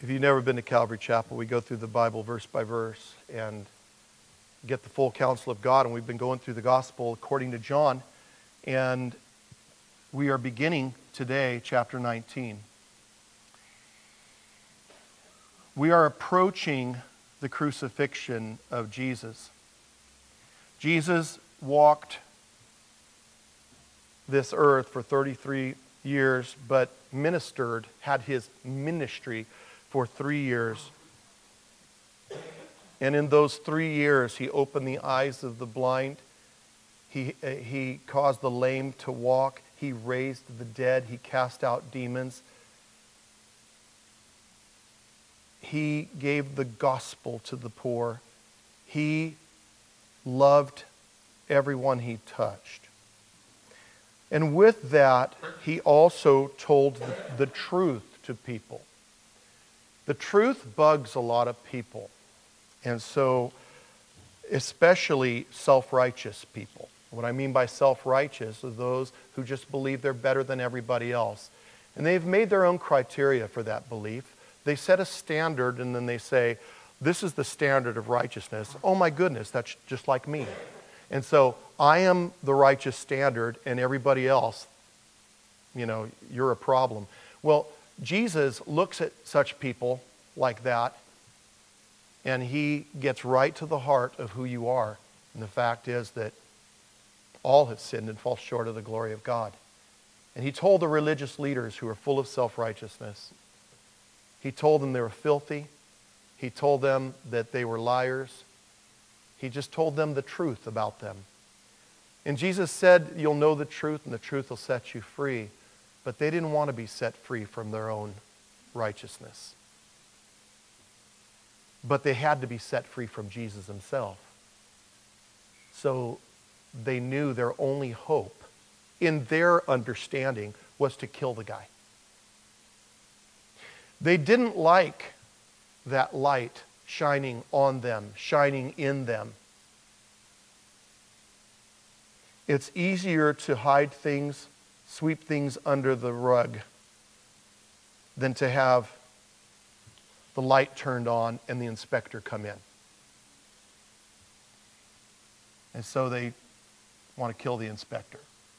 If you've never been to Calvary Chapel, we go through the Bible verse by verse and get the full counsel of God. And we've been going through the gospel according to John. And we are beginning today, chapter 19. We are approaching the crucifixion of Jesus. Jesus walked this earth for 33 years, but had his ministry for 3 years. And in those 3 years, he opened the eyes of the blind. He caused the lame to walk. He raised the dead. He cast out demons. He gave the gospel to the poor. He loved everyone he touched. And with that, he also told the truth to people. The truth bugs a lot of people. And so, especially self-righteous people. What I mean by self-righteous are those who just believe they're better than everybody else. And they've made their own criteria for that belief. They set a standard and then they say, this is the standard of righteousness. Oh my goodness, that's just like me. And so I am the righteous standard and everybody else, you're a problem. Well, Jesus looks at such people like that and he gets right to the heart of who you are. And the fact is that all have sinned and fall short of the glory of God. And he told the religious leaders who are full of self-righteousness, he told them they were filthy. He told them that they were liars. He just told them the truth about them. And Jesus said, you'll know the truth and the truth will set you free. But they didn't want to be set free from their own righteousness. But they had to be set free from Jesus himself. So they knew their only hope in their understanding was to kill the guy. They didn't like that light shining on them, shining in them. It's easier to hide things, sweep things under the rug, than to have the light turned on and the inspector come in. And so they want to kill the inspector.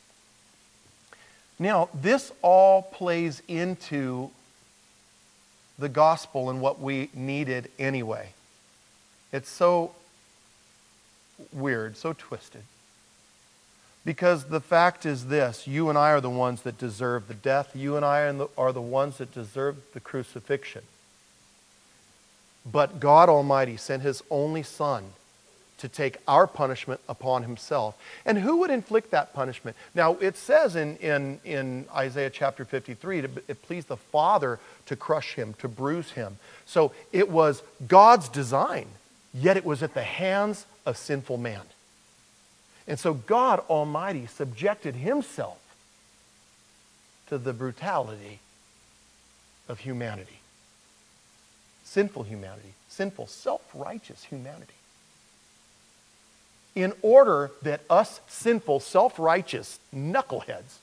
Now, this all plays into the gospel and what we needed anyway. It's so weird, so twisted. Because the fact is this, you and I are the ones that deserve the death. You and I are the ones that deserve the crucifixion. But God Almighty sent His only Son to take our punishment upon Himself. And who would inflict that punishment? Now, it says in Isaiah chapter 53, it pleased the Father to crush Him, to bruise Him. So it was God's design, yet it was at the hands of sinful man. And so God Almighty subjected Himself to the brutality of humanity. Sinful humanity. Sinful, self-righteous humanity. In order that us sinful, self-righteous knuckleheads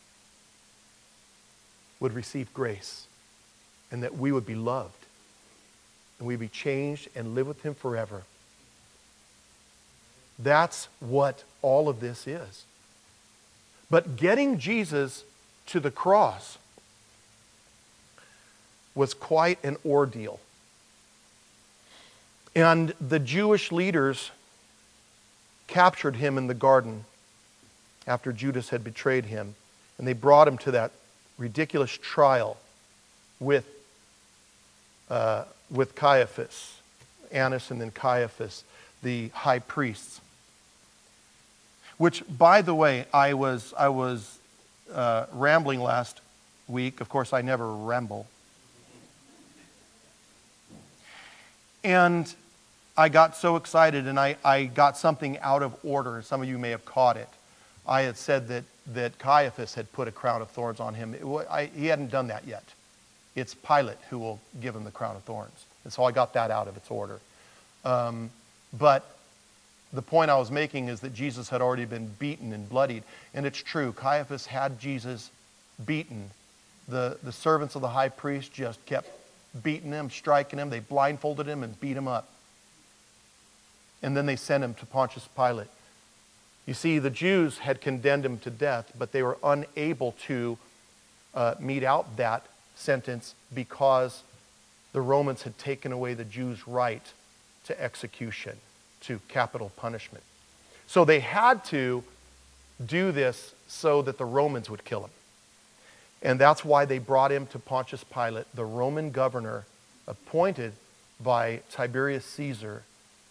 would receive grace and that we would be loved and we'd be changed and live with Him forever. That's what all of this is. But getting Jesus to the cross was quite an ordeal. And the Jewish leaders captured Him in the garden after Judas had betrayed Him. And they brought Him to that ridiculous trial with Caiaphas, Annas and then Caiaphas, the high priests. Which, by the way, I was rambling last week. Of course, I never ramble. And I got so excited and I got something out of order. Some of you may have caught it. I had said that Caiaphas had put a crown of thorns on him. He hadn't done that yet. It's Pilate who will give him the crown of thorns. And so I got that out of its order. But the point I was making is that Jesus had already been beaten and bloodied. And it's true. Caiaphas had Jesus beaten. The servants of the high priest just kept beating him, striking him. They blindfolded him and beat him up. And then they sent him to Pontius Pilate. You see, the Jews had condemned him to death, but they were unable to mete out that sentence because the Romans had taken away the Jews' right to execution, to capital punishment. So they had to do this so that the Romans would kill him. And that's why they brought him to Pontius Pilate, the Roman governor appointed by Tiberius Caesar.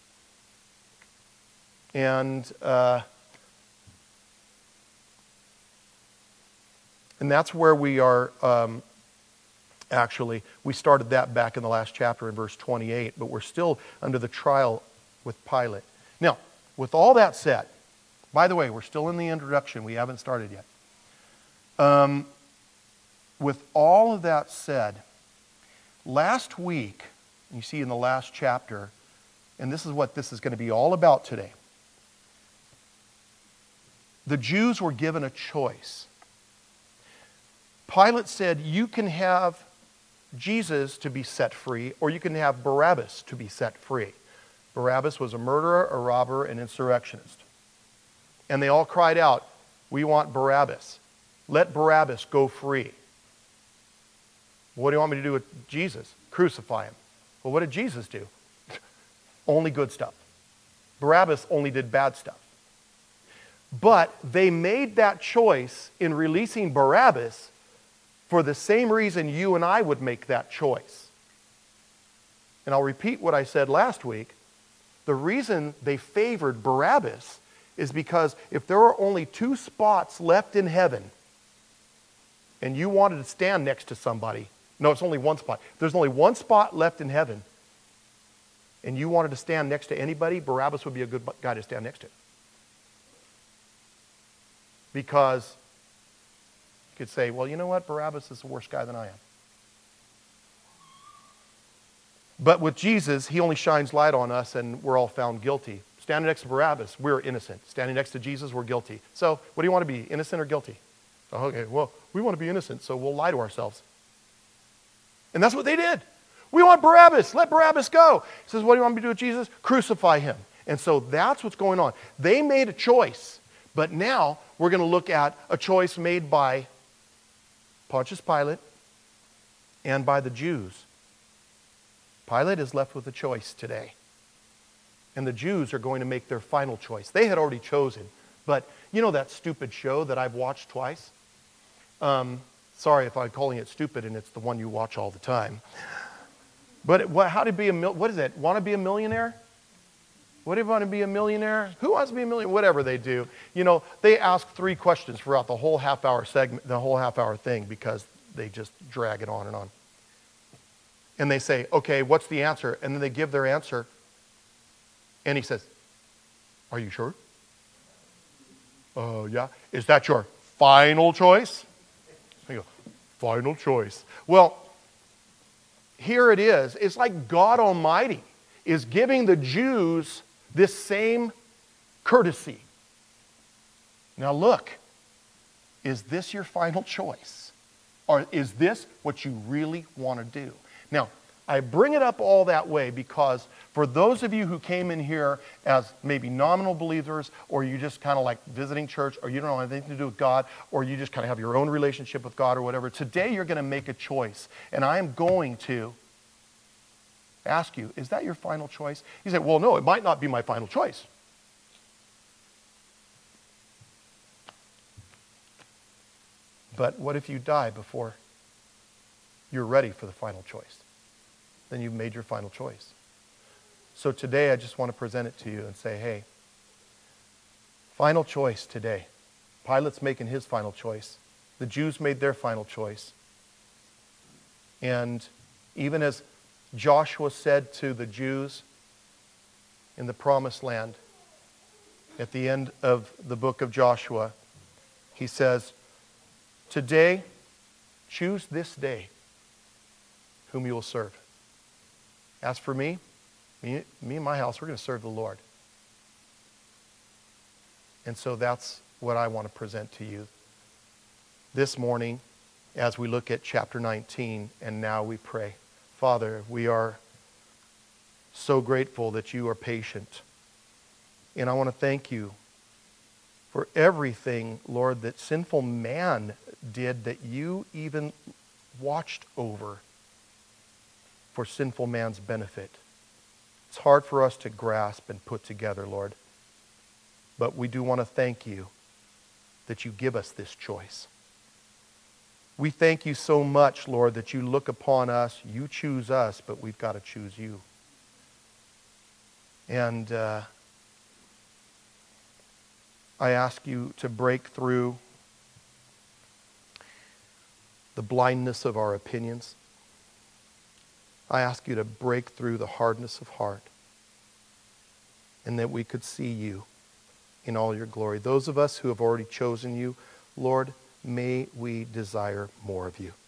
And that's where we are, actually. We started that back in the last chapter in verse 28, but we're still under the trial with Pilate. Now, with all that said, by the way, we're still in the introduction. We haven't started yet. With all of that said, last week, you see in the last chapter, and this is what this is going to be all about today, the Jews were given a choice. Pilate said, you can have Jesus to be set free, or you can have Barabbas to be set free. Barabbas was a murderer, a robber, an insurrectionist. And they all cried out, we want Barabbas. Let Barabbas go free. What do you want me to do with Jesus? Crucify him. Well, what did Jesus do? Only good stuff. Barabbas only did bad stuff. But they made that choice in releasing Barabbas for the same reason you and I would make that choice. And I'll repeat what I said last week. The reason they favored Barabbas is because if there were only 2 spots left in heaven and you wanted to stand next to somebody, no, it's only 1 spot. If there's only 1 spot left in heaven and you wanted to stand next to anybody, Barabbas would be a good guy to stand next to. Because you could say, well, you know what? Barabbas is a worse guy than I am. But with Jesus, he only shines light on us and we're all found guilty. Standing next to Barabbas, we're innocent. Standing next to Jesus, we're guilty. So what do you want to be, innocent or guilty? Oh, okay, well, we want to be innocent, so we'll lie to ourselves. And that's what they did. We want Barabbas. Let Barabbas go. He says, what do you want me to do with Jesus? Crucify him. And so that's what's going on. They made a choice. But now we're going to look at a choice made by Pontius Pilate and by the Jews. Pilate is left with a choice today. And the Jews are going to make their final choice. They had already chosen. But you know that stupid show that I've watched twice? Sorry if I'm calling it stupid and it's the one you watch all the time. But how to be what is it? Want to be a millionaire? What do you want to be a millionaire? Who wants to be a millionaire? Whatever they do. You know, they ask 3 questions throughout the whole half-hour segment, the whole half-hour thing, because they just drag it on and on. And they say, okay, what's the answer? And then they give their answer. And he says, are you sure? Oh, yeah. Is that your final choice? I go, final choice. Well, here it is. It's like God Almighty is giving the Jews this same courtesy. Now look, is this your final choice? Or is this what you really want to do? Now, I bring it up all that way because for those of you who came in here as maybe nominal believers, or you just kind of like visiting church, or you don't have anything to do with God, or you just kind of have your own relationship with God or whatever, today you're going to make a choice. And I am going to ask you, is that your final choice? You say, well, no, it might not be my final choice. But what if you die before you're ready for the final choice? Then you've made your final choice. So today I just want to present it to you and say, hey, final choice today. Pilate's making his final choice. The Jews made their final choice. And even as Joshua said to the Jews in the promised land, at the end of the book of Joshua, he says, today, choose this day whom you will serve. As for me and my house, we're going to serve the Lord. And so that's what I want to present to you this morning as we look at chapter 19, and now we pray. Father, we are so grateful that you are patient. And I want to thank you for everything, Lord, that sinful man did that you even watched over for sinful man's benefit. It's hard for us to grasp and put together, Lord. But we do want to thank you that you give us this choice. We thank you so much, Lord, that you look upon us, you choose us, but we've got to choose you. And I ask you to break through the blindness of our opinions. I ask you to break through the hardness of heart, and that we could see you in all your glory. Those of us who have already chosen you, Lord, may we desire more of you.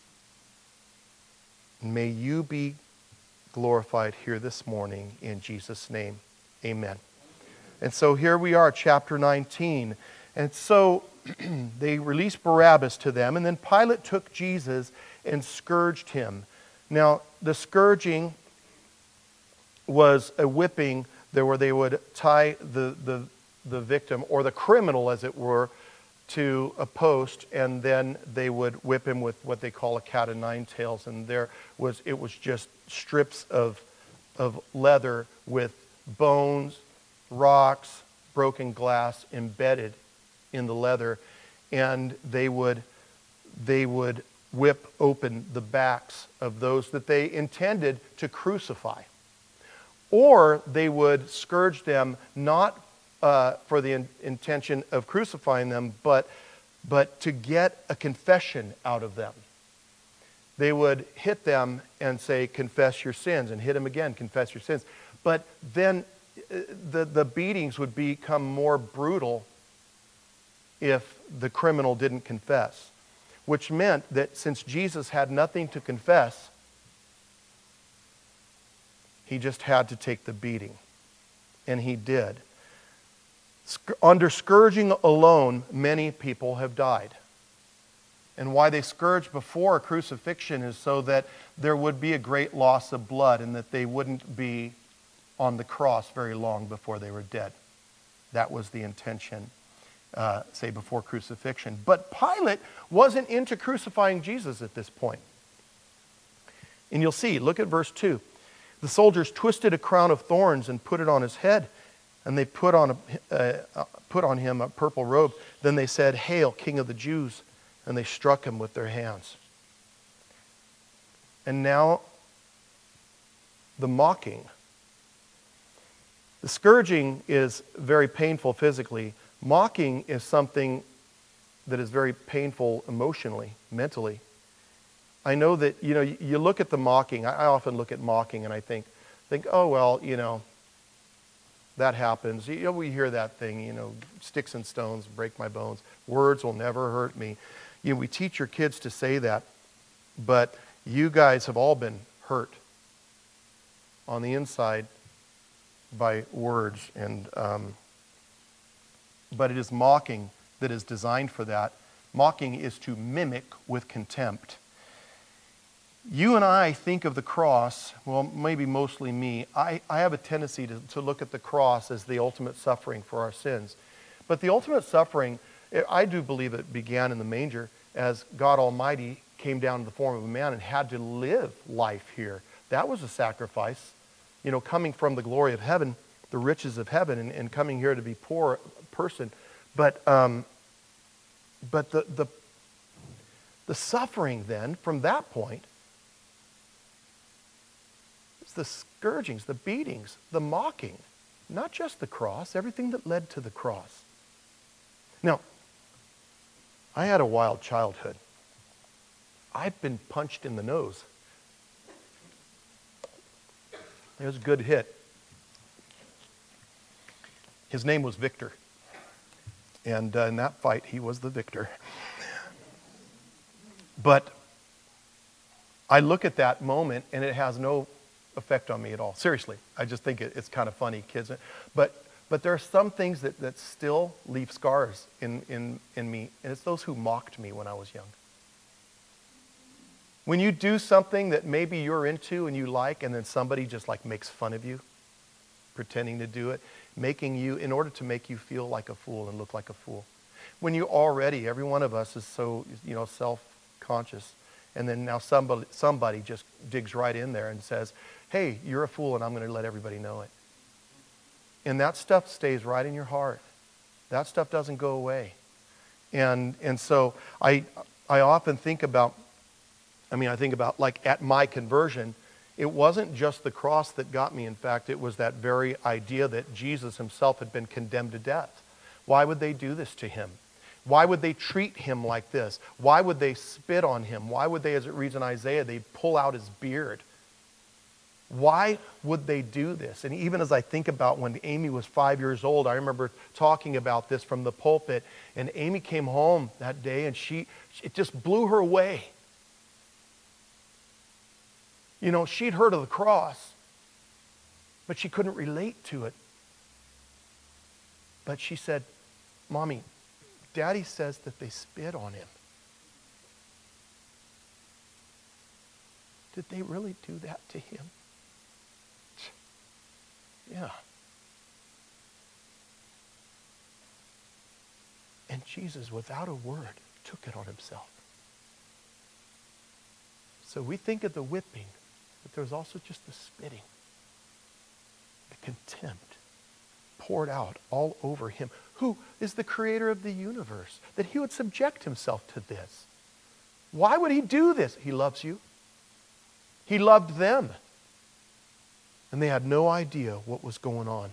May you be glorified here this morning in Jesus' name. Amen. And so here we are, chapter 19. And so they released Barabbas to them, and then Pilate took Jesus and scourged him. Now, the scourging was a whipping where they would tie the victim, or the criminal as it were, to a post, and then they would whip him with what they call a cat o' nine tails. And it was just strips of leather with bones, rocks, broken glass embedded in the leather, and they would whip open the backs of those that they intended to crucify. Or they would scourge them not for the intention of crucifying them, but to get a confession out of them. They would hit them and say, confess your sins, and hit them again, confess your sins. But then the beatings would become more brutal if the criminal didn't confess, which meant that since Jesus had nothing to confess, he just had to take the beating. And he did. Under scourging alone, many people have died. And why they scourged before crucifixion is so that there would be a great loss of blood and that they wouldn't be on the cross very long before they were dead. That was the intention, say, before crucifixion. But Pilate wasn't into crucifying Jesus at this point. And you'll see, look at verse 2. The soldiers twisted a crown of thorns and put it on his head, and they put on him a purple robe. Then they said, "Hail, King of the Jews!" And they struck him with their hands. And now the mocking. The scourging is very painful physically. Mocking is something that is very painful emotionally, mentally. I know that, you look at the mocking. I often look at mocking and I think, oh, well, that happens. We hear that thing, sticks and stones break my bones. Words will never hurt me. We teach your kids to say that, but you guys have all been hurt on the inside by words. But it is mocking that is designed for that. Mocking is to mimic with contempt. You and I think of the cross, well, maybe mostly me. I have a tendency to look at the cross as the ultimate suffering for our sins. But the ultimate suffering, I do believe it began in the manger as God Almighty came down in the form of a man and had to live life here. That was a sacrifice. Coming from the glory of heaven, the riches of heaven, and coming here to be poor person. But the suffering then from that point, the scourgings, the beatings, the mocking, not just the cross, everything that led to the cross. Now, I had a wild childhood. I've been punched in the nose. It was a good hit. His name was Victor. And in that fight, he was the victor. But I look at that moment and it has no effect on me at all. Seriously, I just think it's kind of funny, kids. But there are some things that still leave scars in me, and it's those who mocked me when I was young. When you do something that maybe you're into and you like, and then somebody just like makes fun of you, pretending to do it, making you, in order to make you feel like a fool and look like a fool. When you already, every one of us is so, self-conscious, and then now somebody just digs right in there and says, hey, you're a fool, and I'm going to let everybody know it. And that stuff stays right in your heart. That stuff doesn't go away. And so I often think about, like at my conversion, it wasn't just the cross that got me. In fact, it was that very idea that Jesus himself had been condemned to death. Why would they do this to him? Why would they treat him like this? Why would they spit on him? Why would they, as it reads in Isaiah, they pull out his beard? Why would they do this? And even as I think about when Amy was 5 years old, I remember talking about this from the pulpit, and Amy came home that day and it just blew her away. She'd heard of the cross, but she couldn't relate to it. But she said, Mommy, Daddy says that they spit on him. Did they really do that to him? Yeah. And Jesus, without a word, took it on himself. So we think of the whipping, but there's also just the spitting, the contempt poured out all over him, who is the creator of the universe, that he would subject himself to this. Why would he do this? He loves you. He loved them. And they had no idea what was going on.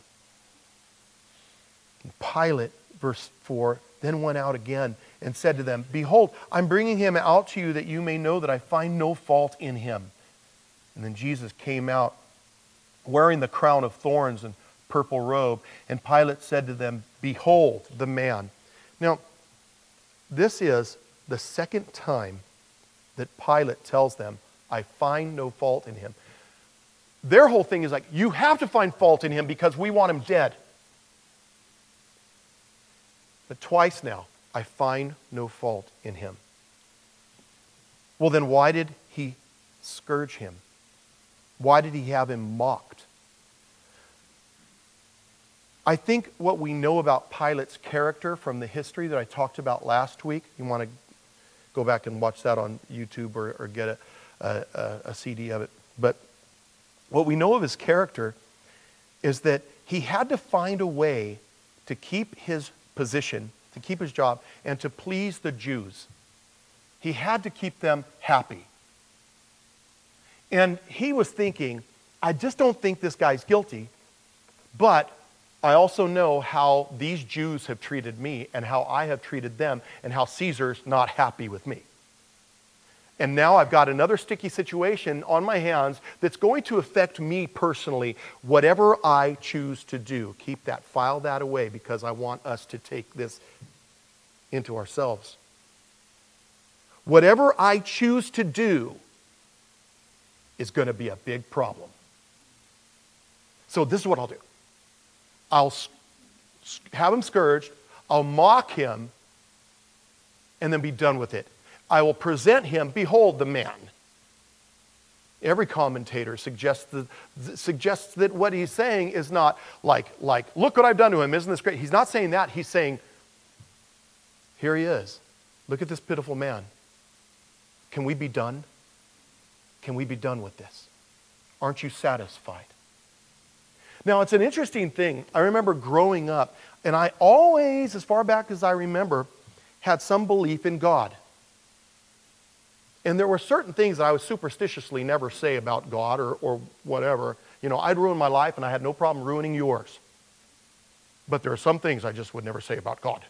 And Pilate, verse 4, then went out again and said to them, Behold, I'm bringing him out to you that you may know that I find no fault in him. And then Jesus came out wearing the crown of thorns and purple robe. And Pilate said to them, Behold the man. Now, this is the second time that Pilate tells them, I find no fault in him. Their whole thing is like, you have to find fault in him because we want him dead. But twice now, I find no fault in him. Well, then why did he scourge him? Why did he have him mocked? I think what we know about Pilate's character from the history that I talked about last week, you want to go back and watch that on YouTube or get a CD of it. But what we know of his character is that he had to find a way to keep his position, to keep his job, and to please the Jews. He had to keep them happy. And he was thinking, I just don't think this guy's guilty, but I also know how these Jews have treated me and how I have treated them and how Caesar's not happy with me. And now I've got another sticky situation on my hands that's going to affect me personally. Whatever I choose to do, file that away because I want us to take this into ourselves. Whatever I choose to do is going to be a big problem. So this is what I'll do. I'll have him scourged, I'll mock him, and then be done with it. I will present him, behold the man. Every commentator suggests that what he's saying is not like, look what I've done to him, isn't this great? He's not saying that. He's saying, here he is. Look at this pitiful man. Can we be done? Can we be done with this? Aren't you satisfied? Now, it's an interesting thing. I remember growing up, and I always, as far back as I remember, had some belief in God. And there were certain things that I would superstitiously never say about God or whatever. I'd ruin my life, and I had no problem ruining yours. But there are some things I just would never say about God.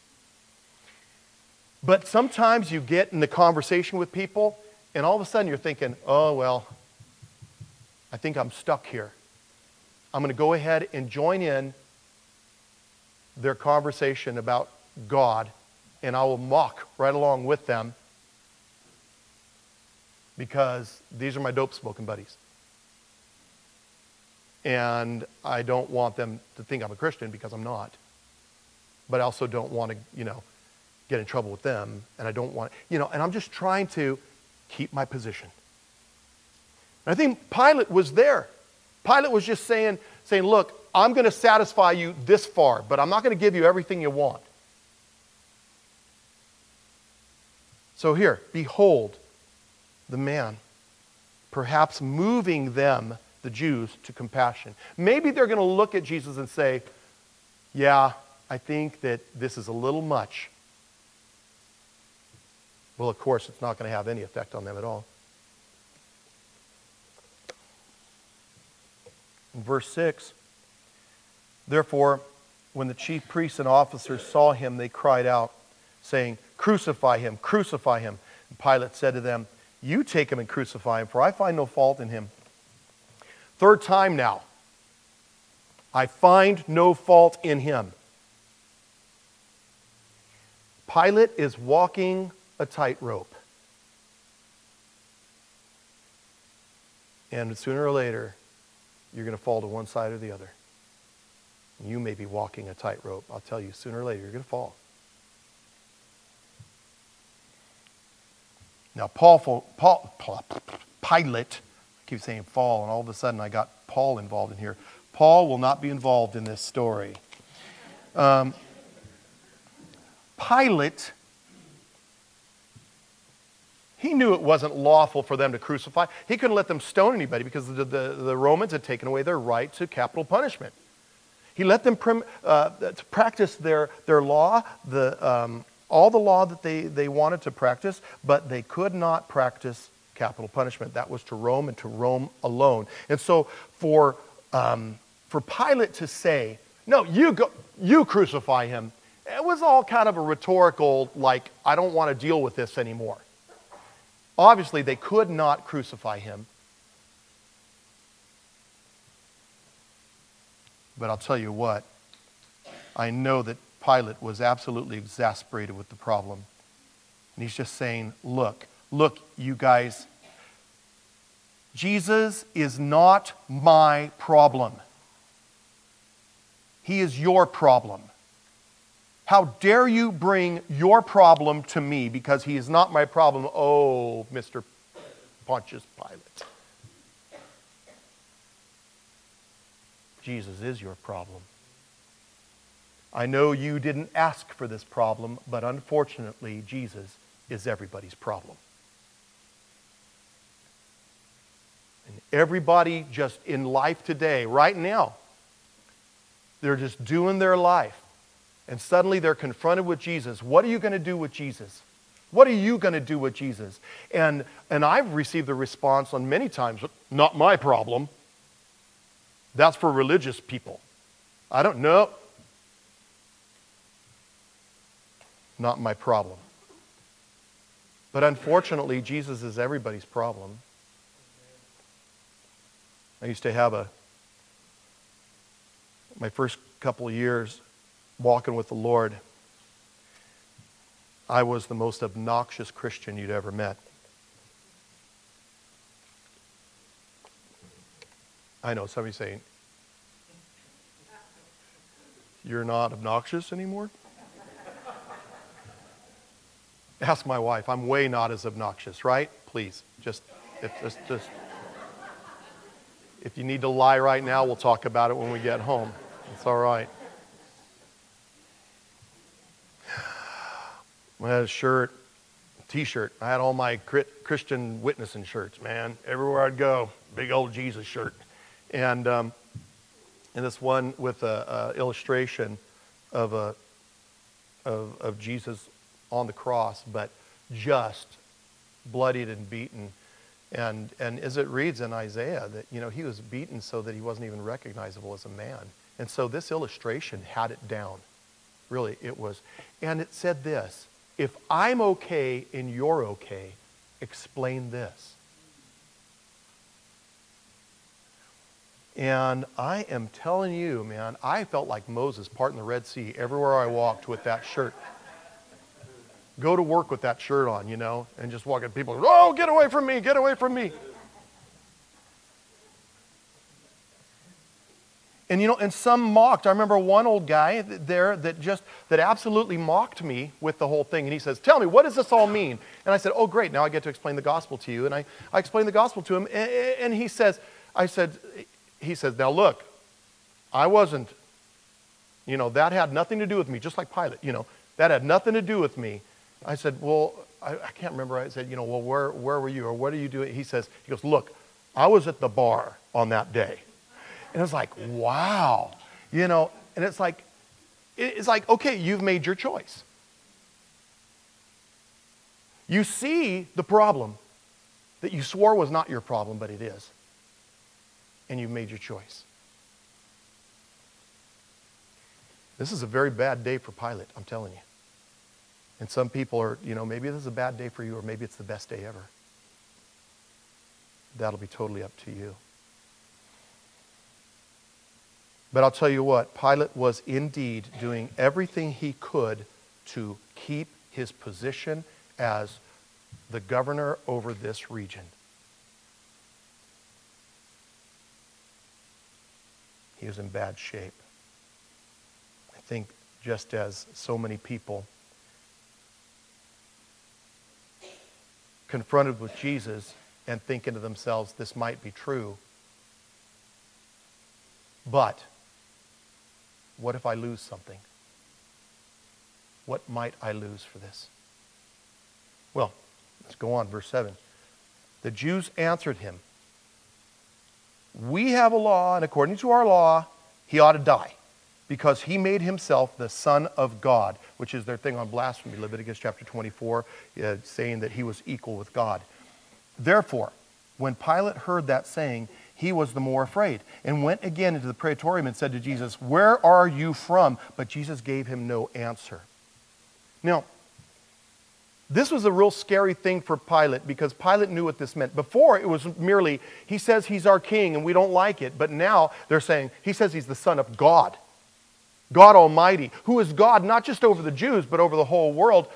But sometimes you get in the conversation with people, and all of a sudden you're thinking, oh, well, I think I'm stuck here. I'm going to go ahead and join in their conversation about God, and I will mock right along with them because these are my dope-smoking buddies. And I don't want them to think I'm a Christian because I'm not. But I also don't want to, get in trouble with them. And I don't want, and I'm just trying to keep my position. And I think Pilate was there. Pilate was just saying, look, I'm going to satisfy you this far, but I'm not going to give you everything you want. So here, behold the man, perhaps moving them, the Jews, to compassion. Maybe they're going to look at Jesus and say, yeah, I think that this is a little much. Well, of course, it's not going to have any effect on them at all. In verse 6, therefore, when the chief priests and officers saw him, they cried out, saying, crucify him, crucify him. And Pilate said to them, you take him and crucify him, for I find no fault in him. Third time now, I find no fault in him. Pilate is walking a tightrope. And sooner or later, you're going to fall to one side or the other. You may be walking a tightrope. I'll tell you, sooner or later, you're going to fall. Now, Pilate, I keep saying fall, and all of a sudden I got Paul involved in here. Paul will not be involved in this story. Pilate, he knew it wasn't lawful for them to crucify. He couldn't let them stone anybody because the Romans had taken away their right to capital punishment. He let them to practice their law, all the law that they wanted to practice, but they could not practice capital punishment. That was to Rome and to Rome alone. And so for Pilate to say, no, you crucify him, it was all kind of a rhetorical, like, I don't want to deal with this anymore. Obviously, they could not crucify him. But I'll tell you what, I know that Pilate was absolutely exasperated with the problem. And he's just saying, look, you guys, Jesus is not my problem. He is your problem. How dare you bring your problem to me because he is not my problem? Oh, Mr. Pontius Pilate. Jesus is your problem. I know you didn't ask for this problem, but unfortunately, Jesus is everybody's problem. And everybody just in life today, right now, they're just doing their life. And suddenly they're confronted with Jesus. What are you going to do with Jesus? What are you going to do with Jesus? And I've received the response on many times, not my problem. That's for religious people. I don't know. Not my problem. But unfortunately, Jesus is everybody's problem. I used to have my first couple of years walking with the Lord, I was the most obnoxious Christian you'd ever met. I know, somebody's saying, you're not obnoxious anymore? Ask my wife. I'm way not as obnoxious, right? Please, just if you need to lie right now, we'll talk about it when we get home. It's all right. I had a shirt, t-shirt. I had all my Christian witnessing shirts, man. Everywhere I'd go, big old Jesus shirt. And this one with a illustration of Jesus on the cross, but just bloodied and beaten. And as it reads in Isaiah that, he was beaten so that he wasn't even recognizable as a man. And so this illustration had it down. Really, it was. And it said this, if I'm okay and you're okay, explain this. And I am telling you, man, I felt like Moses parting the Red Sea everywhere I walked with that shirt. Go to work with that shirt on, and just walk at people, oh, get away from me, get away from me. And and some mocked. I remember one old guy there that absolutely mocked me with the whole thing. And he says, "Tell me, what does this all mean?" And I said, "Oh, great, now I get to explain the gospel to you." And I explained the gospel to him, and he says, "Now look, I wasn't, that had nothing to do with me, just like Pilate, that had nothing to do with me." I said, "Well, I can't remember." I said, "Well, where were you, or what are you doing?" He goes, "Look, I was at the bar on that day." And it's like, wow, and it's like, okay, you've made your choice. You see the problem that you swore was not your problem, but it is. And you've made your choice. This is a very bad day for Pilate, I'm telling you. And some people are, maybe this is a bad day for you, or maybe it's the best day ever. That'll be totally up to you. But I'll tell you what, Pilate was indeed doing everything he could to keep his position as the governor over this region. He was in bad shape. I think just as so many people confronted with Jesus and thinking to themselves, this might be true, but what if I lose something? What might I lose for this? Well, let's go on, verse 7. The Jews answered him, "We have a law, and according to our law, he ought to die, because he made himself the Son of God," which is their thing on blasphemy, Leviticus chapter 24, saying that he was equal with God. Therefore, when Pilate heard that saying, he was the more afraid, and went again into the praetorium and said to Jesus, "Where are you from?" But Jesus gave him no answer. Now, this was a real scary thing for Pilate, because Pilate knew what this meant. Before, it was merely, he says he's our king and we don't like it. But now they're saying, he says he's the Son of God, God Almighty, who is God not just over the Jews, but over the whole world.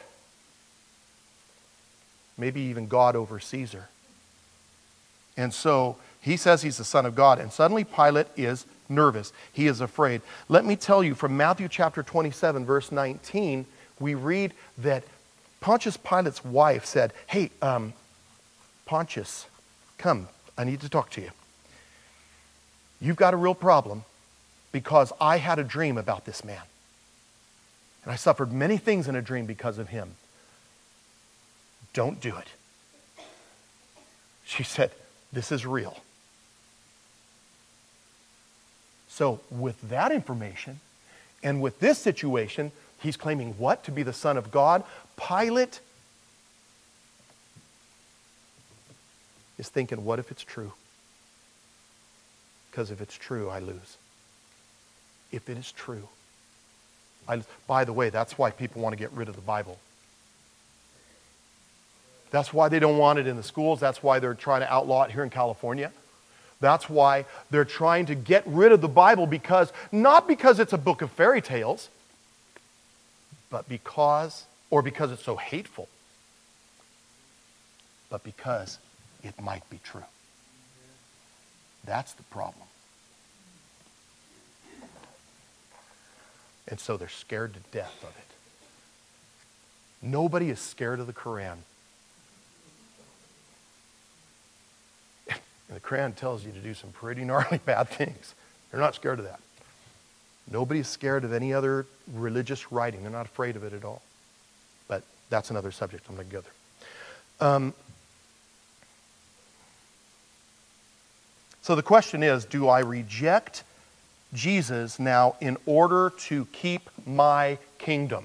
Maybe even God over Caesar. And so he says he's the Son of God, and suddenly Pilate is nervous. He is afraid. Let me tell you, from Matthew chapter 27, verse 19, we read that Pontius Pilate's wife said, "Hey, Pontius, come, I need to talk to you. You've got a real problem, because I had a dream about this man. And I suffered many things in a dream because of him. Don't do it." She said, "This is real." So with that information, and with this situation, he's claiming what? To be the Son of God. Pilate is thinking, what if it's true? Because if it's true, I lose. If it is true, I lose. By the way, that's why people want to get rid of the Bible. That's why they don't want it in the schools. That's why they're trying to outlaw it here in California. That's why they're trying to get rid of the Bible, because, not because it's a book of fairy tales, but because it's so hateful, but because it might be true. That's the problem. And so they're scared to death of it. Nobody is scared of the Quran. And the Quran tells you to do some pretty gnarly bad things. They're not scared of that. Nobody's scared of any other religious writing. They're not afraid of it at all. But that's another subject I'm going to go there. So the question is, do I reject Jesus now in order to keep my kingdom?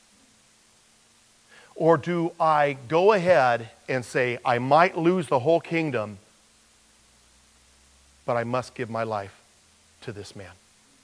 Or do I go ahead and say, I might lose the whole kingdom, but I must give my life to this man?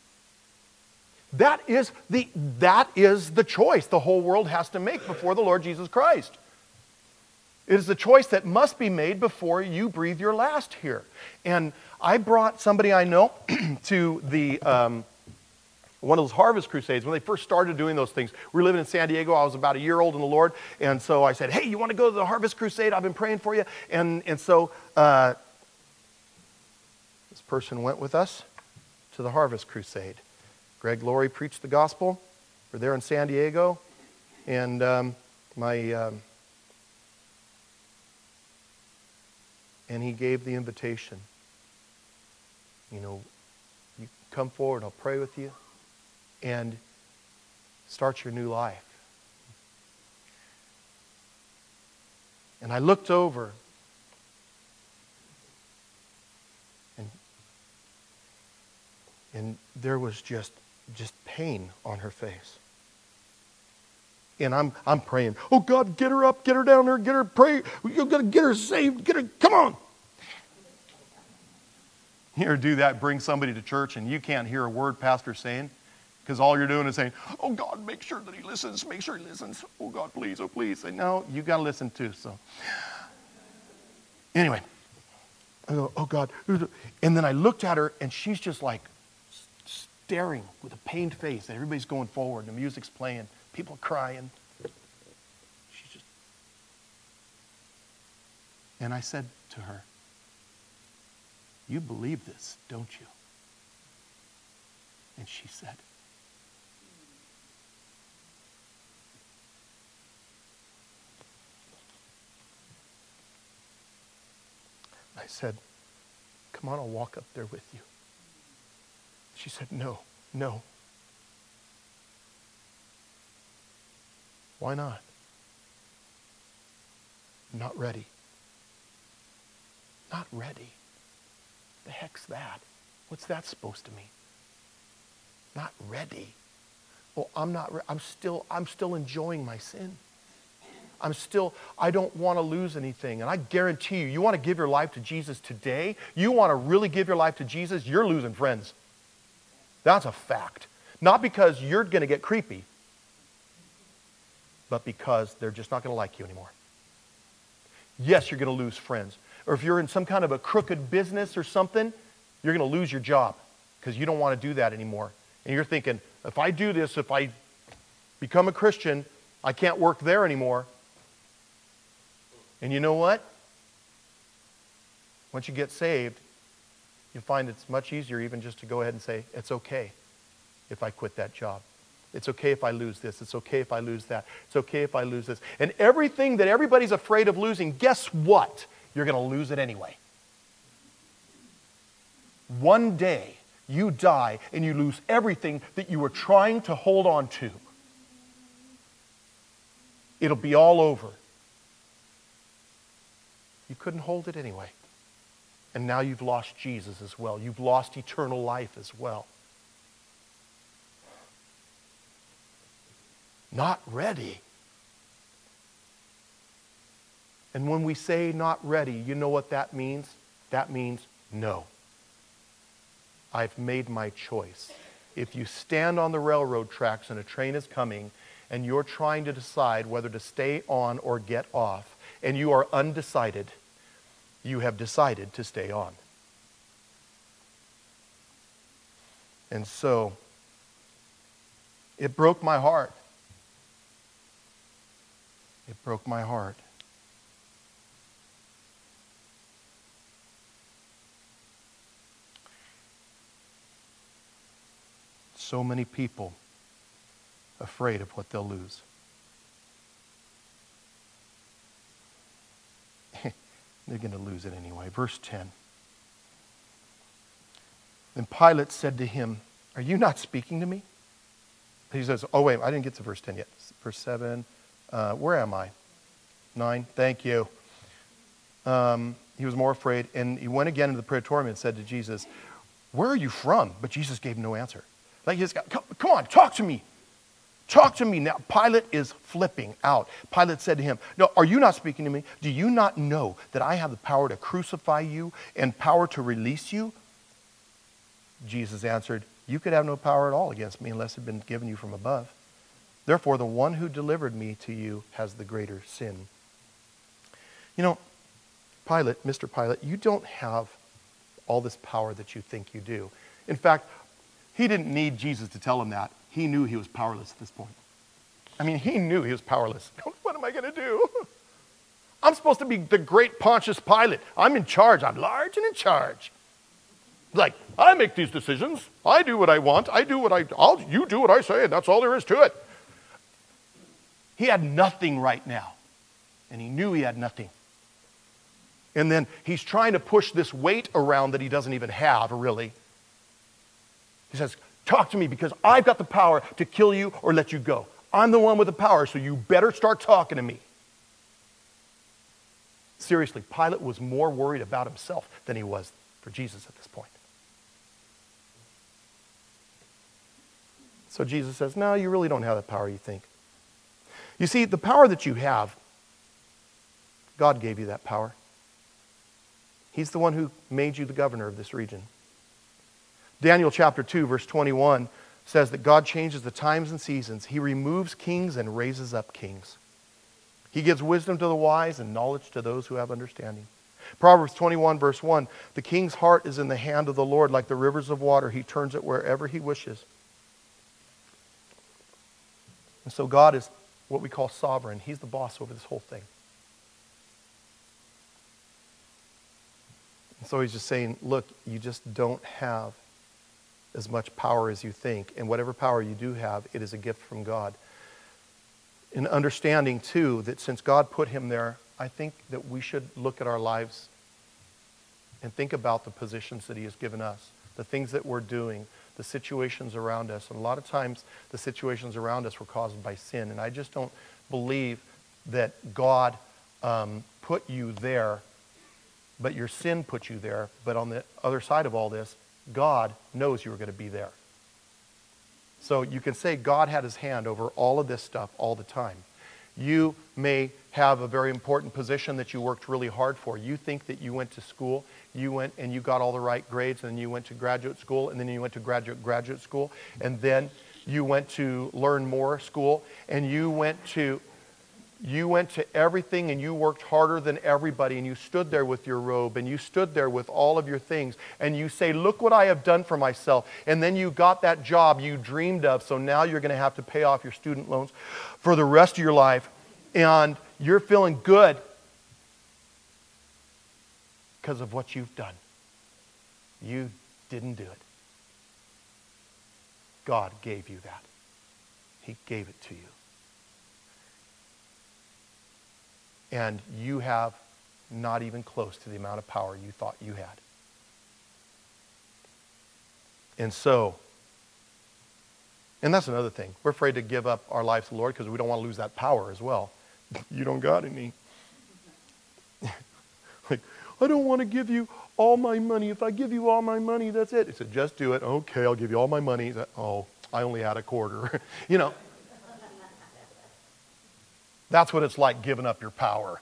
That is the choice the whole world has to make before the Lord Jesus Christ. It is the choice that must be made before you breathe your last here. And I brought somebody I know to the one of those harvest crusades when they first started doing those things. We were living in San Diego. I was about a year old in the Lord. And so I said, hey, you want to go to the harvest crusade? I've been praying for you. And so this person went with us to to the Harvest Crusade. Greg Laurie preached the gospel. We're there in San Diego. And and he gave the invitation. You know, you come forward, I'll pray with you, and start your new life. And I looked over, and there was just pain on her face. And I'm praying, oh God, get her up, get her down there, get her, pray, you're going to get her saved, get her, come on. You ever do that, bring somebody to church and you can't hear a word pastor's saying? Because all you're doing is saying, oh God, make sure that he listens, make sure he listens. Oh God, please, oh please. And no, you got to listen too, so. Anyway, I go, oh God. And then I looked at her and she's just like staring with a pained face. And everybody's going forward and the music's playing. People are crying. She's just. And I said to her, you believe this, don't you? And she said, I said, come on, I'll walk up there with you. She said, no. Why not? I'm not ready. Not ready? The heck's that? What's that supposed to mean? Not ready. Well, I'm still enjoying my sin. I don't want to lose anything. And I guarantee you want to give your life to Jesus today, you want to really give your life to Jesus, you're losing friends. That's a fact. Not because you're going to get creepy, but because they're just not going to like you anymore. Yes, you're going to lose friends. Or if you're in some kind of a crooked business or something, you're going to lose your job because you don't want to do that anymore. And you're thinking, if I do this, if I become a Christian, I can't work there anymore. And you know what? Once you get saved, you find it's much easier even just to go ahead and say, it's okay if I quit that job. It's okay if I lose this. It's okay if I lose that. It's okay if I lose this. And everything that everybody's afraid of losing, guess what? You're going to lose it anyway. One day, you die and you lose everything that you were trying to hold on to. It'll be all over. You couldn't hold it anyway. And now you've lost Jesus as well. You've lost eternal life as well. Not ready. And when we say not ready, you know what that means? That means no. I've made my choice. If you stand on the railroad tracks and a train is coming and you're trying to decide whether to stay on or get off, and you are undecided, you have decided to stay on. And so, it broke my heart. It broke my heart. So many people afraid of what they'll lose. They're going to lose it anyway. Verse 10. Then Pilate said to him, are you not speaking to me? He says, oh wait, I didn't get to verse 10 yet. Verse 7. Where am I? 9. Thank you. He was more afraid, and he went again into the praetorium and said to Jesus, where are you from? But Jesus gave him no answer. Like he's got, come on, talk to me. Talk to me now. Pilate is flipping out. Pilate said to him, no, are you not speaking to me? Do you not know that I have the power to crucify you and power to release you? Jesus answered, you could have no power at all against me unless it had been given you from above. Therefore, the one who delivered me to you has the greater sin. You know, Pilate, Mr. Pilate, you don't have all this power that you think you do. In fact, he didn't need Jesus to tell him that. He knew he was powerless at this point. I mean, he knew he was powerless. What am I going to do? I'm supposed to be the great Pontius Pilate. I'm in charge. I'm large and in charge. Like, I make these decisions. I do what I want. You do what I say, and that's all there is to it. He had nothing right now. And he knew he had nothing. And then he's trying to push this weight around that he doesn't even have, really. He says, talk to me because I've got the power to kill you or let you go. I'm the one with the power, so you better start talking to me. Seriously, Pilate was more worried about himself than he was for Jesus at this point. So Jesus says, no, you really don't have the power you think. You see, the power that you have, God gave you that power. He's the one who made you the governor of this region. Daniel chapter 2, verse 21 says that God changes the times and seasons. He removes kings and raises up kings. He gives wisdom to the wise and knowledge to those who have understanding. Proverbs 21, verse 1, the king's heart is in the hand of the Lord like the rivers of water. He turns it wherever he wishes. And so God is what we call sovereign. He's the boss over this whole thing. And so he's just saying, look, you just don't have as much power as you think. And whatever power you do have, it is a gift from God. In understanding, too, that since God put him there, I think that we should look at our lives and think about the positions that he has given us, the things that we're doing, the situations around us. And a lot of times, the situations around us were caused by sin. And I just don't believe that God put you there, but your sin put you there. But on the other side of all this, God knows you were going to be there. So you can say God had his hand over all of this stuff all the time. You may have a very important position that you worked really hard for. You think that you went to school, you went and you got all the right grades, and then you went to graduate school, and then you went to graduate school, and then you went to learn more school, and you went to everything, and you worked harder than everybody, and you stood there with your robe, and you stood there with all of your things, and you say, look what I have done for myself. And then you got that job you dreamed of, so now you're going to have to pay off your student loans for the rest of your life, and you're feeling good because of what you've done. You didn't do it. God gave you that. He gave it to you. And you have not even close to the amount of power you thought you had. And that's another thing. We're afraid to give up our lives to the Lord because we don't want to lose that power as well. You don't got any. Like, I don't want to give you all my money. If I give you all my money, that's it. He said, just do it. Okay, I'll give you all my money. Said, oh, I only had a quarter. You know. That's what it's like giving up your power.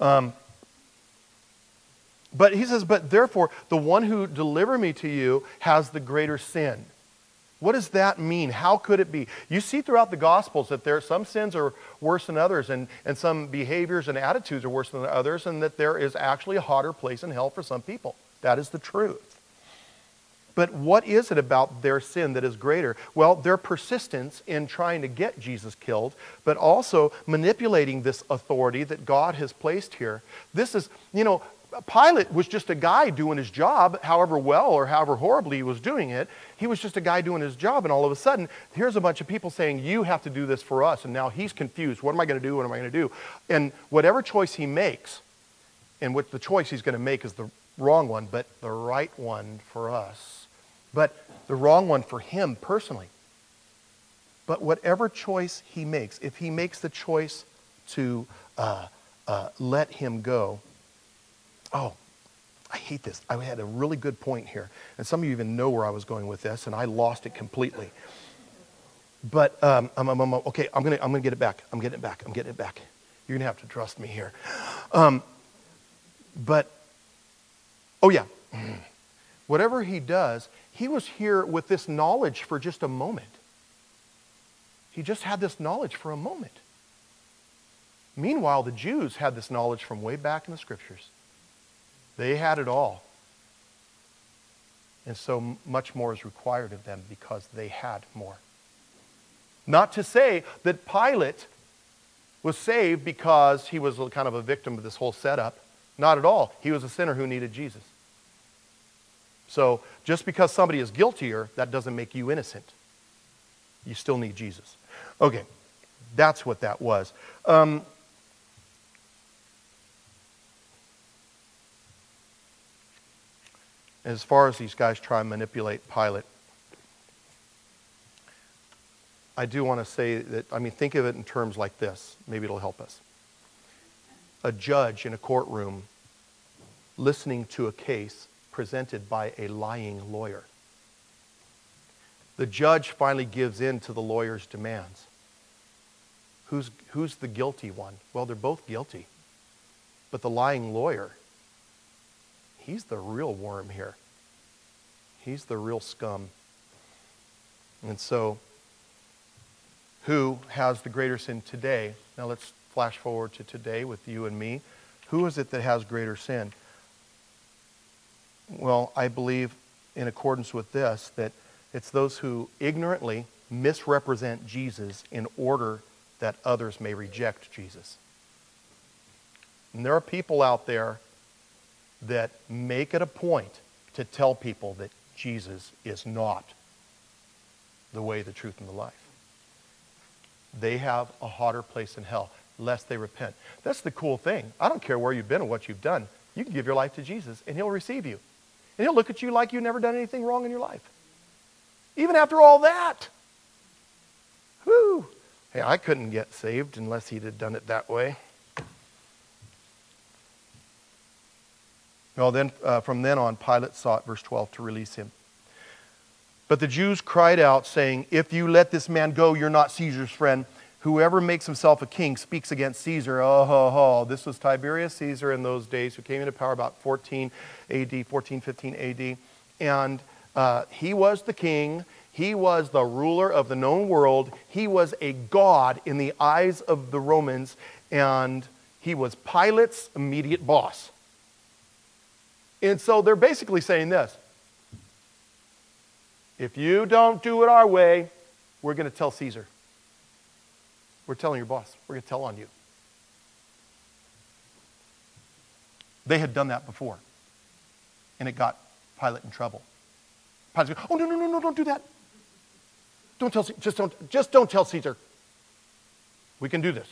But he says, but therefore, the one who delivered me to you has the greater sin. What does that mean? How could it be? You see throughout the Gospels that some sins are worse than others, and some behaviors and attitudes are worse than others, and that there is actually a hotter place in hell for some people. That is the truth. But what is it about their sin that is greater? Well, their persistence in trying to get Jesus killed, but also manipulating this authority that God has placed here. This is, Pilate was just a guy doing his job, however well or however horribly he was doing it. He was just a guy doing his job, and all of a sudden, here's a bunch of people saying, you have to do this for us, and now he's confused. What am I going to do? What am I going to do? And whatever choice he makes, and what the choice he's going to make is the wrong one, but the right one for us. But the wrong one for him personally. But whatever choice he makes, if he makes the choice to let him go. Oh, I hate this. I had a really good point here. And some of you even know where I was going with this, and I lost it completely. But, okay, I'm gonna get it back. I'm getting it back. You're going to have to trust me here. Oh yeah. Whatever he does, he was here with this knowledge for just a moment. He just had this knowledge for a moment. Meanwhile, the Jews had this knowledge from way back in the Scriptures. They had it all. And so much more is required of them because they had more. Not to say that Pilate was saved because he was kind of a victim of this whole setup. Not at all. He was a sinner who needed Jesus. So just because somebody is guiltier, that doesn't make you innocent. You still need Jesus. Okay, that's what that was. As far as these guys try and manipulate Pilate, I do want to say that, think of it in terms like this. Maybe it'll help us. A judge in a courtroom listening to a case presented by a lying lawyer. The judge finally gives in to the lawyer's demands. Who's the guilty one? Well, they're both guilty. But the lying lawyer, he's the real worm here. He's the real scum. And so, who has the greater sin today? Now let's flash forward to today with you and me. Who is it that has greater sin? Well, I believe, in accordance with this, that it's those who ignorantly misrepresent Jesus in order that others may reject Jesus. And there are people out there that make it a point to tell people that Jesus is not the way, the truth, and the life. They have a hotter place in hell, lest they repent. That's the cool thing. I don't care where you've been or what you've done. You can give your life to Jesus, and He'll receive you. And He'll look at you like you've never done anything wrong in your life. Even after all that. Whew. Hey, I couldn't get saved unless He'd have done it that way. Well, then, from then on, Pilate sought, verse 12, to release Him. But the Jews cried out, saying, "If you let this man go, you're not Caesar's friend. Whoever makes himself a king speaks against Caesar." Oh, ho, ho. This was Tiberius Caesar in those days, who came into power about 14 AD, 1415 AD. And he was the king. He was the ruler of the known world. He was a god in the eyes of the Romans. And he was Pilate's immediate boss. And so they're basically saying this: if you don't do it our way, we're going to tell Caesar. We're telling your boss. We're going to tell on you. They had done that before. And it got Pilate in trouble. Pilate goes, "Oh, no, don't do that. Don't tell Caesar. Just don't tell Caesar. We can do this."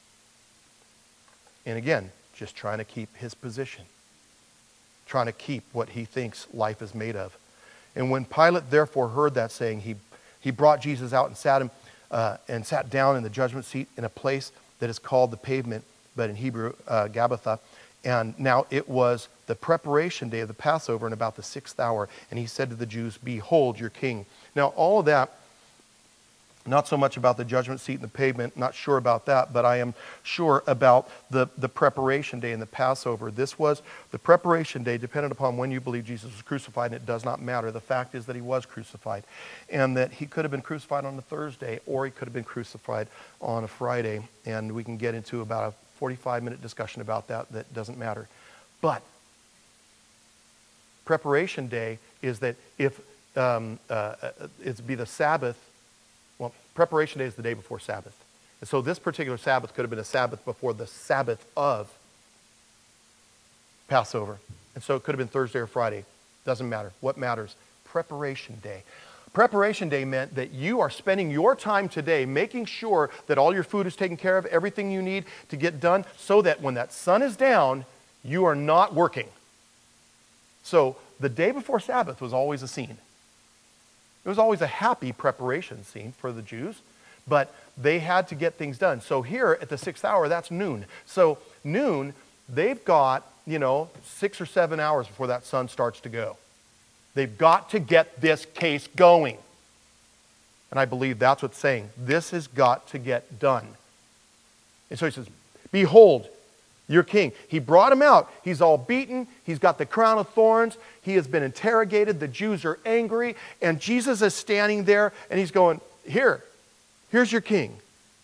And again, just trying to keep his position. Trying to keep what he thinks life is made of. And when Pilate therefore heard that saying, he brought Jesus out and sat down in the judgment seat in a place that is called the Pavement, but in Hebrew, Gabbatha. And now it was the preparation day of the Passover in about the 6th hour. And he said to the Jews, "Behold your king." Now all of that, not so much about the judgment seat and the pavement, not sure about that, but I am sure about the preparation day and the Passover. This was the preparation day, dependent upon when you believe Jesus was crucified, and it does not matter. The fact is that He was crucified, and that He could have been crucified on a Thursday, or He could have been crucified on a Friday, and we can get into about a 45-minute discussion about that. That doesn't matter. But preparation day is that if it'd be the Sabbath. Well, preparation day is the day before Sabbath. And so this particular Sabbath could have been a Sabbath before the Sabbath of Passover. And so it could have been Thursday or Friday. Doesn't matter. What matters? Preparation day. Preparation day meant that you are spending your time today making sure that all your food is taken care of, everything you need to get done, so that when that sun is down, you are not working. So the day before Sabbath was always a scene. It was always a happy preparation scene for the Jews, but they had to get things done. So here at the 6th hour, that's noon. So noon, they've got, 6 or 7 hours before that sun starts to go. They've got to get this case going. And I believe that's what's saying. This has got to get done. And so he says, "Behold, your king." He brought him out. He's all beaten. He's got the crown of thorns. He has been interrogated. The Jews are angry. And Jesus is standing there and he's going, here's your king.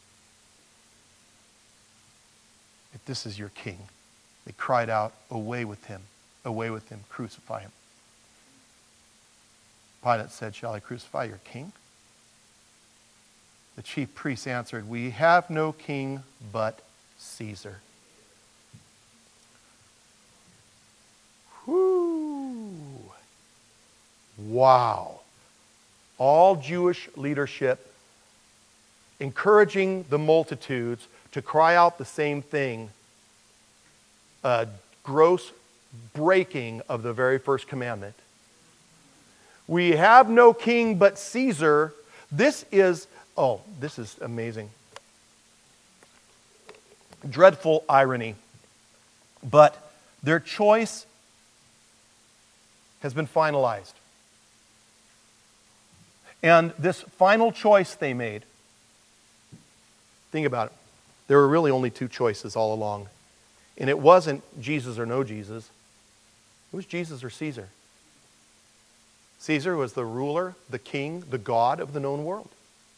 If this is your king. They cried out, away with him, crucify him. Pilate said, "Shall I crucify your king?" The chief priests answered, "We have no king but Caesar." Whoo! Wow. All Jewish leadership encouraging the multitudes to cry out the same thing. A gross breaking of the very first commandment. We have no king but Caesar. This is amazing. Dreadful irony. But their choice has been finalized. And this final choice they made, think about it. There were really only two choices all along. And it wasn't Jesus or no Jesus. It was Jesus or Caesar. Caesar was the ruler, the king, the God of the known world.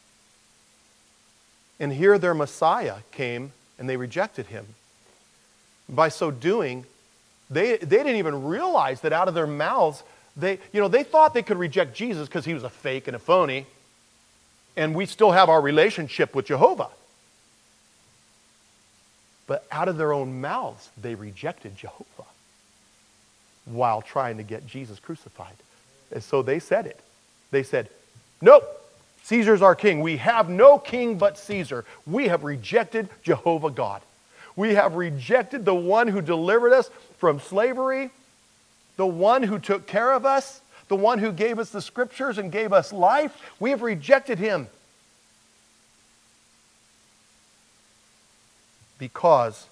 And here their Messiah came and they rejected him. By so doing, they didn't even realize that out of their mouths, they thought they could reject Jesus because he was a fake and a phony, and we still have our relationship with Jehovah. But out of their own mouths, they rejected Jehovah while trying to get Jesus crucified. And so they said it. They said, nope, Caesar's our king. We have no king but Caesar. We have rejected Jehovah God. We have rejected the one who delivered us from slavery, the one who took care of us, the one who gave us the scriptures and gave us life. We have rejected him because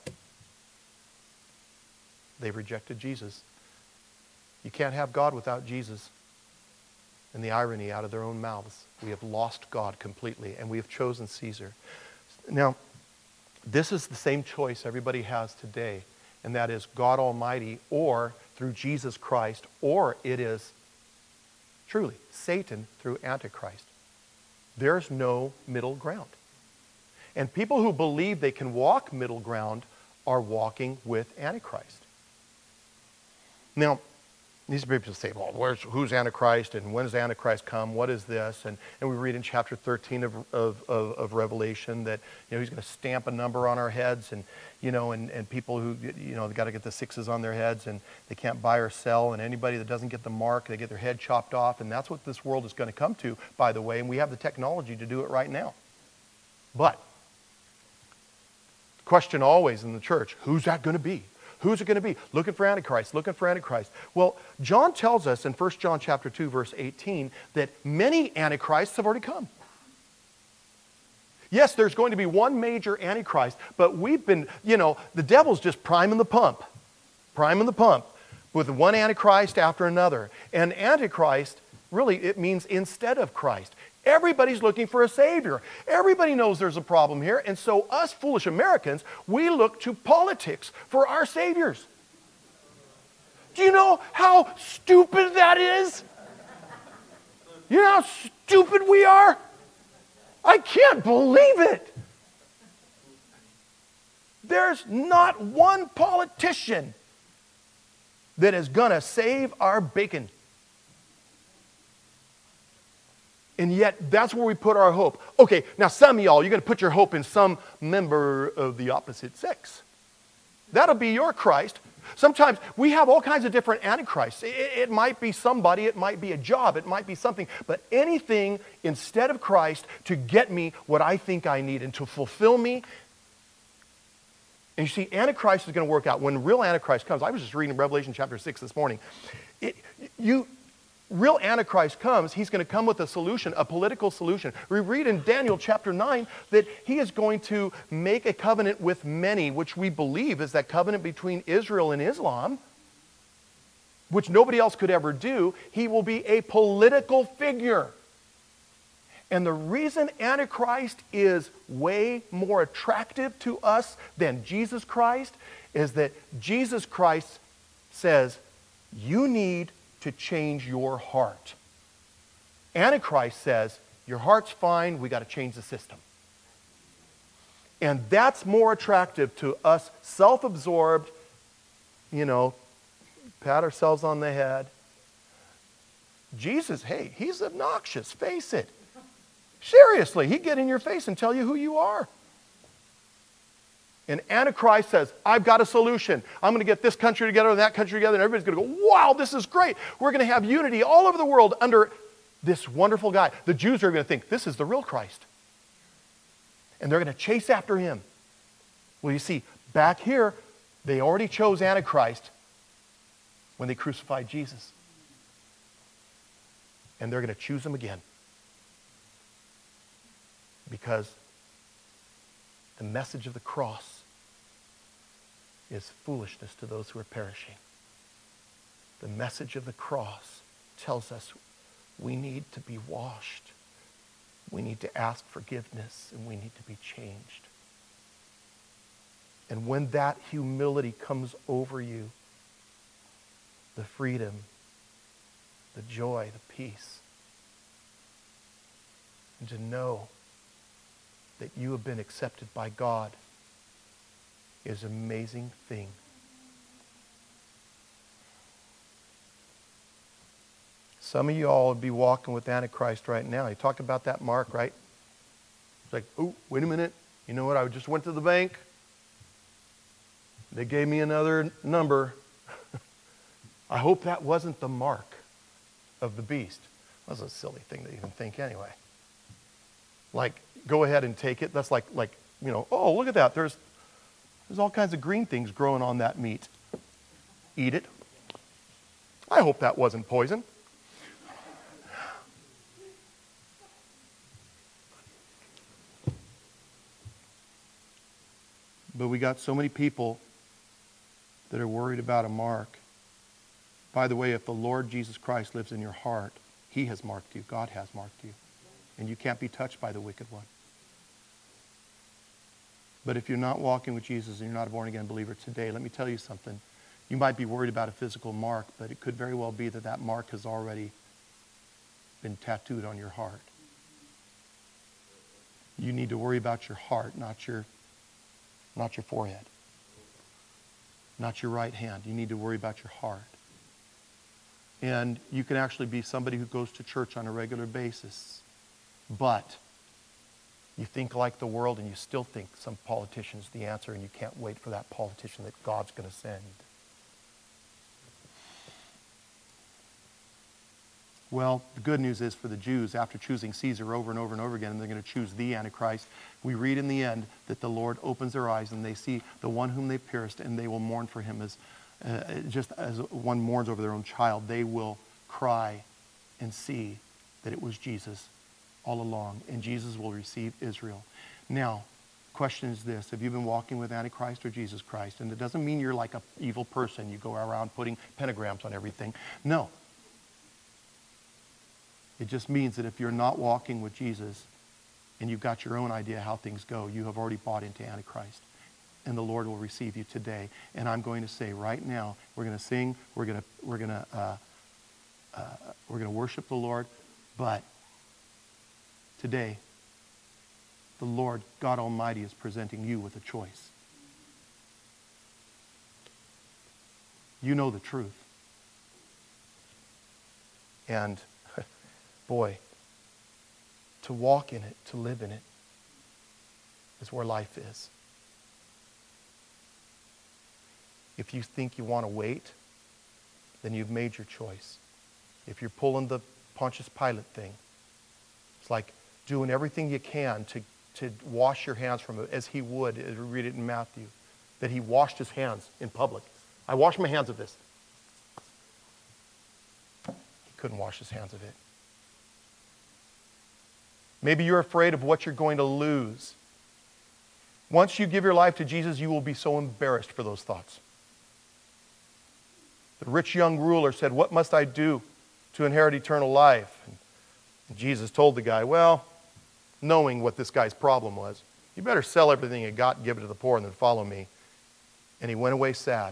they rejected Jesus. You can't have God without Jesus. And the irony out of their own mouths. We have lost God completely, and we have chosen Caesar. Now, this is the same choice everybody has today, and that is God Almighty or through Jesus Christ, or it is truly Satan through Antichrist. There's no middle ground. And people who believe they can walk middle ground are walking with Antichrist. Now, these people say, well, who's Antichrist and when does Antichrist come? What is this? And we read in chapter 13 of Revelation that he's going to stamp a number on our heads, and people who they got to get the 6s on their heads and they can't buy or sell, and anybody that doesn't get the mark, they get their head chopped off, and that's what this world is going to come to, by the way, and we have the technology to do it right now. But the question always in the church, who's that going to be? Who's it going to be? Looking for Antichrist, looking for Antichrist. Well, John tells us in 1 John chapter 2, verse 18, that many Antichrists have already come. Yes, there's going to be one major Antichrist, but we've been, the devil's just priming the pump with one Antichrist after another. And Antichrist, really, it means instead of Christ. Everybody's looking for a Savior. Everybody knows there's a problem here. And so us foolish Americans, we look to politics for our saviors. Do you know how stupid that is? You know how stupid we are? I can't believe it. There's not one politician that is going to save our bacon. And yet, that's where we put our hope. Okay, now some of y'all, you're going to put your hope in some member of the opposite sex. That'll be your Christ. Sometimes we have all kinds of different antichrists. It might be somebody, it might be a job, it might be something. But anything instead of Christ to get me what I think I need and to fulfill me. And you see, Antichrist is going to work out. When real Antichrist comes, I was just reading Revelation chapter 6 this morning. Real Antichrist comes, he's going to come with a solution, a political solution. We read in Daniel chapter 9 that he is going to make a covenant with many, which we believe is that covenant between Israel and Islam, which nobody else could ever do. He will be a political figure. And the reason Antichrist is way more attractive to us than Jesus Christ is that Jesus Christ says, you need to change your heart. Antichrist says, your heart's fine, we got to change the system. And that's more attractive to us self-absorbed, pat ourselves on the head. Jesus, hey, he's obnoxious, face it. Seriously, he'd get in your face and tell you who you are. And Antichrist says, I've got a solution. I'm going to get this country together and that country together, and everybody's going to go, wow, this is great. We're going to have unity all over the world under this wonderful guy. The Jews are going to think, this is the real Christ. And they're going to chase after him. Well, you see, back here, they already chose Antichrist when they crucified Jesus. And they're going to choose him again. Because the message of the cross is foolishness to those who are perishing. The message of the cross tells us we need to be washed. We need to ask forgiveness, and we need to be changed. And when that humility comes over you, the freedom, the joy, the peace, and to know that you have been accepted by God is an amazing thing. Some of you all would be walking with Antichrist right now. You talk about that mark, right? It's like, oh, wait a minute. You know what? I just went to the bank. They gave me another number. I hope that wasn't the mark of the beast. That's a silly thing to even think anyway. Like, go ahead and take it. That's like oh, look at that. There's all kinds of green things growing on that meat. Eat it. I hope that wasn't poison. But we got so many people that are worried about a mark. By the way, if the Lord Jesus Christ lives in your heart, he has marked you. God has marked you. And you can't be touched by the wicked one. But if you're not walking with Jesus and you're not a born-again believer today, let me tell you something. You might be worried about a physical mark, but it could very well be that that mark has already been tattooed on your heart. You need to worry about your heart, not your forehead, not your right hand. You need to worry about your heart. And you can actually be somebody who goes to church on a regular basis, but you think like the world and you still think some politician's the answer, and you can't wait for that politician that God's going to send. Well, the good news is for the Jews, after choosing Caesar over and over and over again, and they're going to choose the Antichrist, we read in the end that the Lord opens their eyes and they see the one whom they pierced, and they will mourn for him as just as one mourns over their own child. They will cry and see that it was Jesus all along, and Jesus will receive Israel. Now, question is this: have you been walking with Antichrist or Jesus Christ? And it doesn't mean you're like an evil person. You go around putting pentagrams on everything. No. It just means that if you're not walking with Jesus and you've got your own idea how things go, you have already bought into Antichrist. And the Lord will receive you today. And I'm going to say right now, we're going to sing, we're going to worship the Lord, but today, the Lord God Almighty is presenting you with a choice. You know the truth. And boy, to walk in it, to live in it, is where life is. If you think you want to wait, then you've made your choice. If you're pulling the Pontius Pilate thing, it's like doing everything you can to wash your hands from it, as he would, as we read it in Matthew, that he washed his hands in public. I wash my hands of this. He couldn't wash his hands of it. Maybe you're afraid of what you're going to lose. Once you give your life to Jesus, you will be so embarrassed for those thoughts. The rich young ruler said, "What must I do to inherit eternal life?" And Jesus told the guy, well, knowing what this guy's problem was, you better sell everything you got and give it to the poor and then follow me. And he went away sad,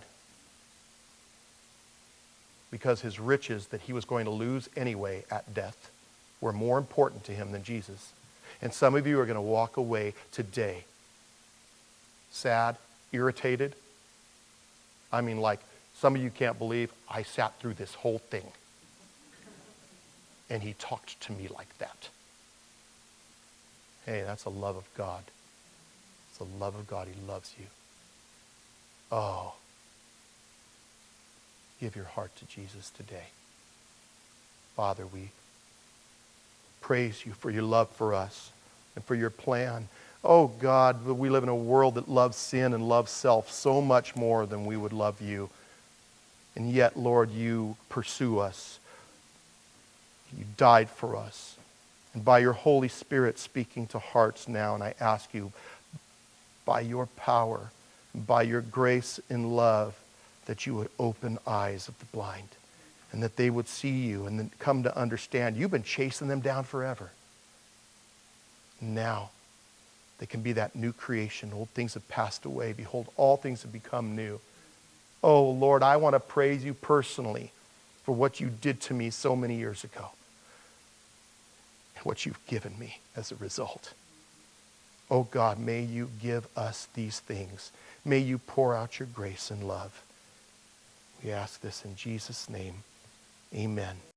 because his riches that he was going to lose anyway at death were more important to him than Jesus. And some of you are going to walk away today sad, irritated. I mean, like, some of you can't believe I sat through this whole thing and he talked to me like that. Hey, that's the love of God. It's the love of God. He loves you. Oh, give your heart to Jesus today. Father, we praise you for your love for us and for your plan. Oh God, we live in a world that loves sin and loves self so much more than we would love you. And yet, Lord, you pursue us. You died for us. And by your Holy Spirit speaking to hearts now, and I ask you, by your power, by your grace and love, that you would open eyes of the blind and that they would see you and then come to understand you've been chasing them down forever. Now, they can be that new creation. Old things have passed away. Behold, all things have become new. Oh, Lord, I want to praise you personally for what you did to me so many years ago and what you've given me as a result. Oh, God, may you give us these things. May you pour out your grace and love. We ask this in Jesus' name. Amen.